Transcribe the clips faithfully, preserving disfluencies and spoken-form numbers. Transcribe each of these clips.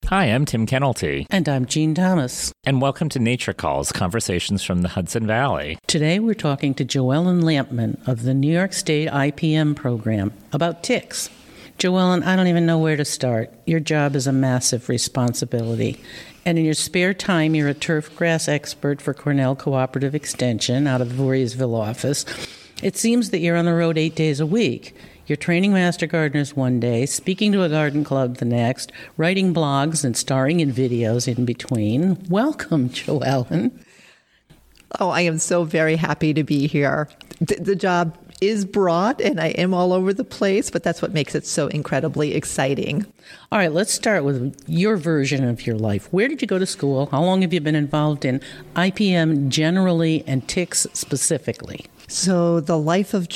Hi, I'm Tim Kennelty. And I'm Jean Thomas. And welcome to Nature Calls, Conversations from the Hudson Valley. Today we're talking to Joellen Lampman of the New York State I P M program about ticks. Joellen, I don't even know where to start. Your job is a massive responsibility. And in your spare time, you're a turf grass expert for Cornell Cooperative Extension out of the Voorheesville office. It seems that you're on the road eight days a week. You're training master gardeners one day, speaking to a garden club the next, writing blogs and starring in videos in between. Welcome, Joellen. Oh, I am so very happy to be here. The, the job is broad and I am all over the place, but that's what makes it so incredibly exciting. All right, let's start with your version of your life. Where did you go to school? How long have you been involved in I P M generally and ticks specifically? So the life of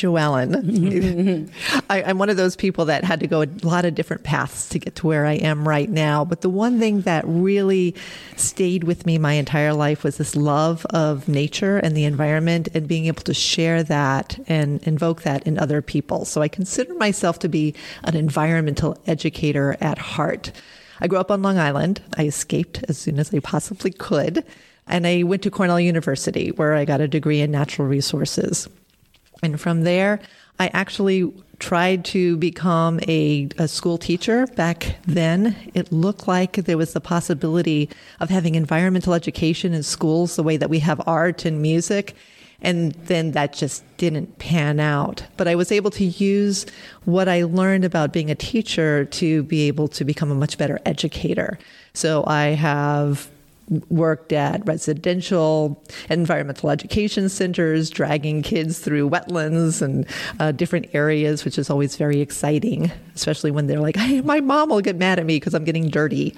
Joellen. I, I'm one of those people that had to go a lot of different paths to get to where I am right now. But the one thing that really stayed with me my entire life was this love of nature and the environment and being able to share that and invoke that in other people. So I consider myself to be an environmental educator at heart. I grew up on Long Island. I escaped as soon as I possibly could. And I went to Cornell University, where I got a degree in natural resources. And from there, I actually tried to become a, a school teacher. Back then, it looked like there was the possibility of having environmental education in schools the way that we have art and music. And then that just didn't pan out. But I was able to use what I learned about being a teacher to be able to become a much better educator. So I have worked at residential environmental education centers, dragging kids through wetlands and uh, different areas, which is always very exciting, especially when they're like, hey, my mom will get mad at me because I'm getting dirty.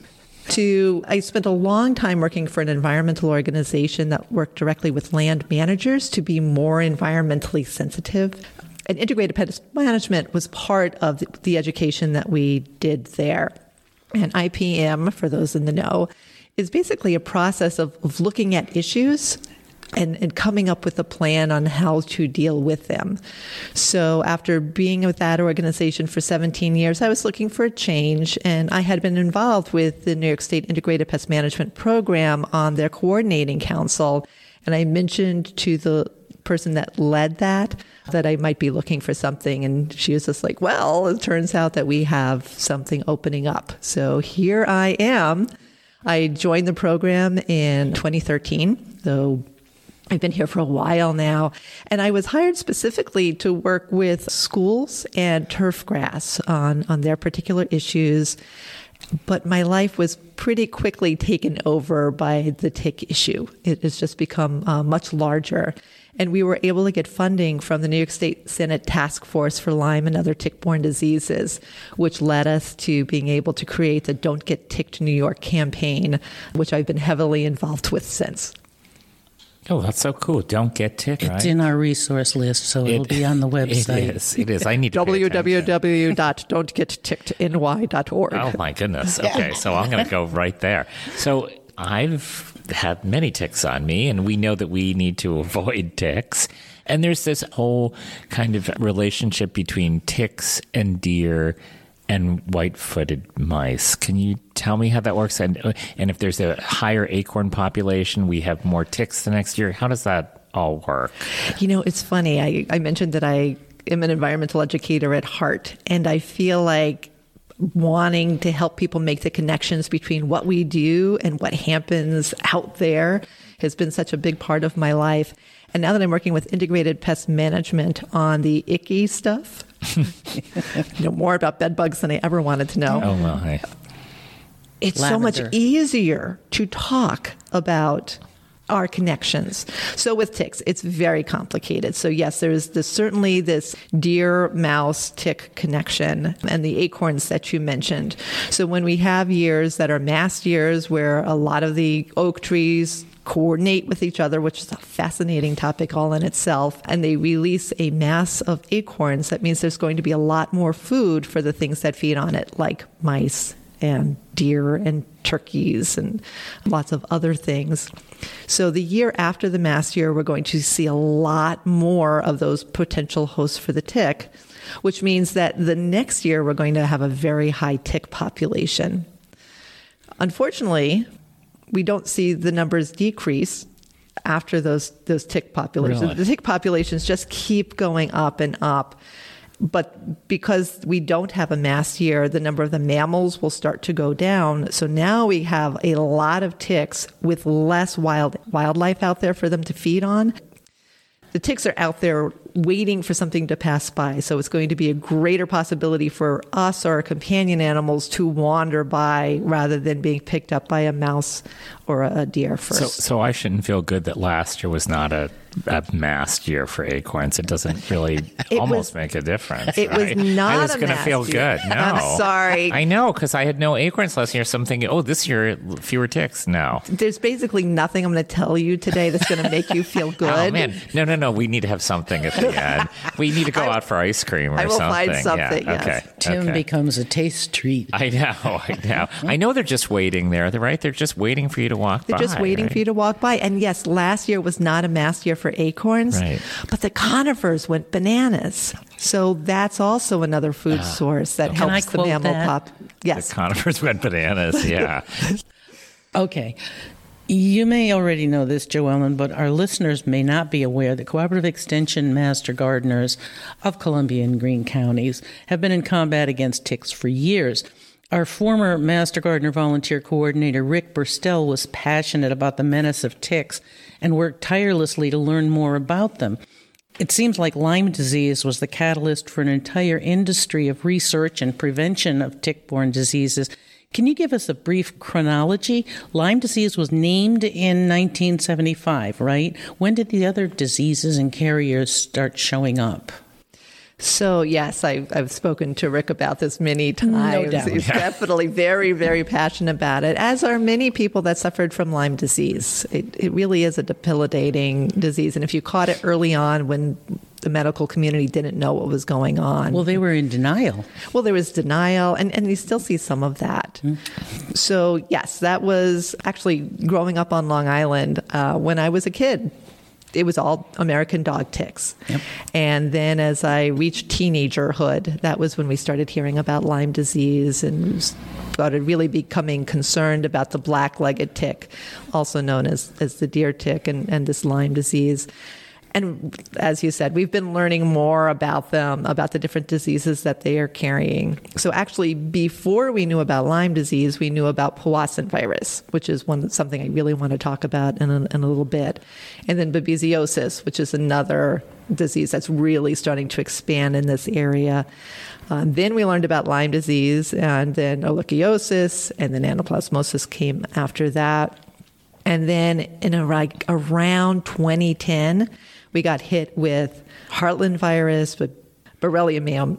To, I spent a long time working for an environmental organization that worked directly with land managers to be more environmentally sensitive. And integrated pest management was part of the, the education that we did there. And I P M, for those in the know, is basically a process of, of looking at issues and, and coming up with a plan on how to deal with them. So after being with that organization for seventeen years, I was looking for a change, and I had been involved with the New York State Integrated Pest Management Program on their coordinating council. And I mentioned to the person that led that that I might be looking for something. And she was just like, well, it turns out that we have something opening up. So here I am. I joined the program in twenty thirteen, so I've been here for a while now. And I was hired specifically to work with schools and turf grass on, on their particular issues. But my life was pretty quickly taken over by the tick issue. It has just become uh, much larger. And we were able to get funding from the New York State Senate Task Force for Lyme and other tick-borne diseases, which led us to being able to create the Don't Get Ticked New York campaign, which I've been heavily involved with since. Oh, that's so cool. Don't get ticked, right? It's in our resource list, so it, it'll be on the website. It is. It is. I need to w w w dot don't get ticked n y dot org. Oh, my goodness. Okay, so I'm going to go right there. So I've had many ticks on me, and we know that we need to avoid ticks. And there's this whole kind of relationship between ticks and deer and white-footed mice. Can you tell me how that works? And, and if there's a higher acorn population, we have more ticks the next year. How does that all work? You know, it's funny. I, I mentioned that I am an environmental educator at heart, and I feel like wanting to help people make the connections between what we do and what happens out there has been such a big part of my life. And now that I'm working with integrated pest management on the icky stuff, I know more about bed bugs than I ever wanted to know. Oh, well, hey. It's Lavender. so much easier to talk about our connections. So with ticks, it's very complicated. So yes, there's this, certainly this deer, mouse, tick connection and the acorns that you mentioned. So when we have years that are mass years where a lot of the oak trees coordinate with each other, which is a fascinating topic all in itself, and they release a mass of acorns, that means there's going to be a lot more food for the things that feed on it, like mice and deer and turkeys and lots of other things. So the year after the mass year, we're going to see a lot more of those potential hosts for the tick, which means that the next year we're going to have a very high tick population. Unfortunately, we don't see the numbers decrease after those those tick populations. Really? The tick populations just keep going up and up. But because we don't have a mass year, the number of the mammals will start to go down. So now we have a lot of ticks with less wild wildlife out there for them to feed on. The ticks are out there waiting for something to pass by. So it's going to be a greater possibility for us or our companion animals to wander by rather than being picked up by a mouse or a deer first. So, so I shouldn't feel good that last year was not a, a mass year for acorns. It doesn't really It almost was- make a difference. It right? was not I was a going to mass feel year. good. No. I'm sorry. I know, because I had no acorns last year. So I'm thinking, oh, this year, fewer ticks. No. There's basically nothing I'm going to tell you today that's going to make you feel good. Oh, man. No, no, no. We need to have something at the end. We need to go out for ice cream or I will something. find something, Yeah. yes. Okay. Tim okay. becomes a taste treat. I know, I know. I know they're just waiting there, They're right? They're just waiting for you to walk They're by. just waiting right? for you to walk by. And yes, last year was not a mass year for acorns, Right. but the conifers went bananas. So that's also another food source that Can I helps the quote mammal that? pop. Yes. The conifers went bananas, yeah. Okay. You may already know this, Joellen, but our listeners may not be aware that Cooperative Extension Master Gardeners of Columbia and Greene counties have been in combat against ticks for years. Our former Master Gardener Volunteer Coordinator, Rick Burstel, was passionate about the menace of ticks and worked tirelessly to learn more about them. It seems like Lyme disease was the catalyst for an entire industry of research and prevention of tick-borne diseases. Can you give us a brief chronology? Lyme disease was named in nineteen seventy-five, right? When did the other diseases and carriers start showing up? So, yes, I've, I've spoken to Rick about this many times. doubt. He's definitely very, very passionate about it, as are many people that suffered from Lyme disease. It, it really is a debilitating disease. And if you caught it early on when the medical community didn't know what was going on. Well, they were in denial. Well, there was denial, and, and you still see some of that. Mm. So, yes, that was actually growing up on Long Island uh, when I was a kid. It was all American dog ticks. Yep. And then as I reached teenagerhood, that was when we started hearing about Lyme disease and started really becoming concerned about the black-legged tick, also known as, as the deer tick, and, and this Lyme disease. And as you said, we've been learning more about them, about the different diseases that they are carrying. So actually, before we knew about Lyme disease, we knew about Powassan virus, which is one something I really want to talk about in a, in a little bit. And then babesiosis, which is another disease that's really starting to expand in this area. Uh, then we learned about Lyme disease, and then ehrlichiosis, and then anaplasmosis came after that. And then in a, like, around twenty ten, we got hit with Heartland virus, with Borrelia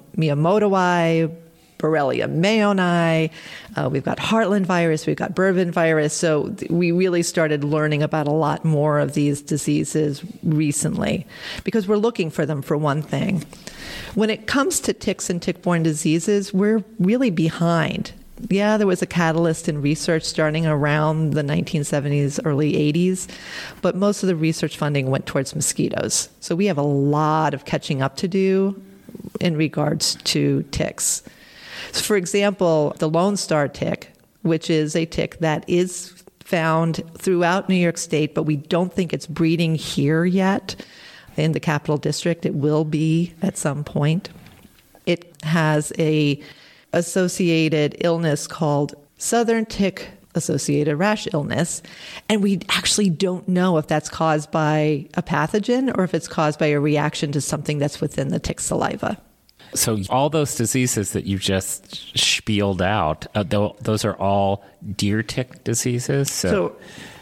miyamotoi, Borrelia mayoni. Uh, we've got Heartland virus. We've got Bourbon virus. So th- we really started learning about a lot more of these diseases recently because we're looking for them for one thing. When it comes to ticks and tick-borne diseases, we're really behind. Yeah, there was a catalyst in research starting around the nineteen seventies, early eighties, but most of the research funding went towards mosquitoes. So we have a lot of catching up to do in regards to ticks. So for example, the Lone Star tick, which is a tick that is found throughout New York State, but we don't think it's breeding here yet in the Capital District. It will be at some point. It has a associated illness called Southern Tick Associated Rash Illness. And we actually don't know if that's caused by a pathogen or if it's caused by a reaction to something that's within the tick saliva. So all those diseases that you just spieled out, uh, th- those are all deer tick diseases? So, So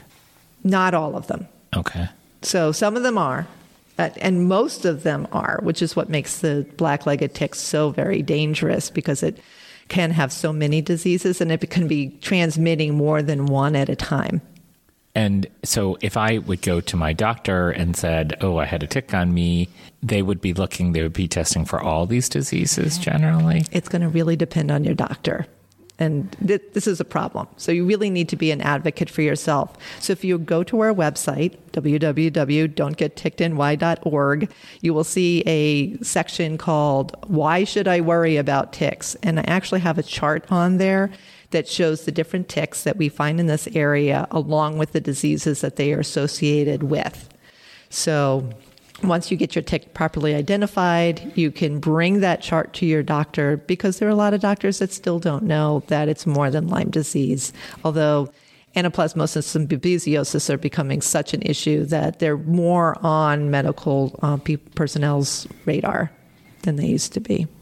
not all of them. okay. So some of them are, uh, and most of them are, which is what makes the black-legged tick so very dangerous because it can have so many diseases and it can be transmitting more than one at a time. And so if I would go to my doctor and said, oh, I had a tick on me, they would be looking, they would be testing for all these diseases generally? It's going to really depend on your doctor. And th- this is a problem. So you really need to be an advocate for yourself. So if you go to our website, w w w dot don't get ticked n y dot org, you will see a section called Why Should I Worry About Ticks? And I actually have a chart on there that shows the different ticks that we find in this area, along with the diseases that they are associated with. So once you get your tick properly identified, you can bring that chart to your doctor, because there are a lot of doctors that still don't know that it's more than Lyme disease. Although anaplasmosis and babesiosis are becoming such an issue that they're more on medical uh, pe- personnel's radar than they used to be.